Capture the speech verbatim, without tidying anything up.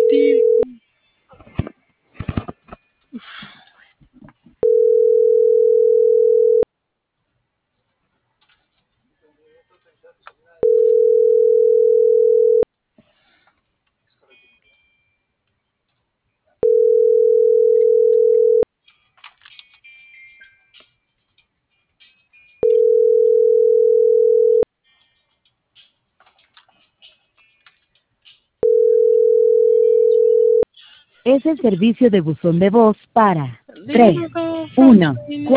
Es el servicio de buzón de voz para tres uno